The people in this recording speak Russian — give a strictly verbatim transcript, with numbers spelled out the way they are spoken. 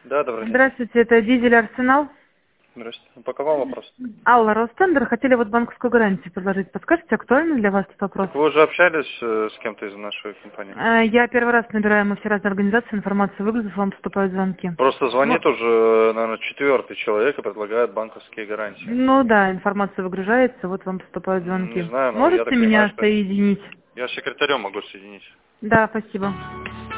Да, добрый день. Здравствуйте, это Дизель Арсенал. Здравствуйте. По какому вопросу? Алла, Ростендер, хотели вот банковскую гарантию предложить. Подскажите, актуальный для вас этот вопрос? Так вы уже общались э, с кем-то из нашей компании? Э, Я первый раз набираю, мы все разные организации, информацию выгрузив, вам поступают звонки. Просто звонит Ну, уже, наверное, четвертый человек и предлагает банковские гарантии. ну да, информация выгружается, вот вам поступают М, Не звонки. знаю, но я так Можете понимаю, меня что соединить? я с секретарем могу соединить. Да, спасибо.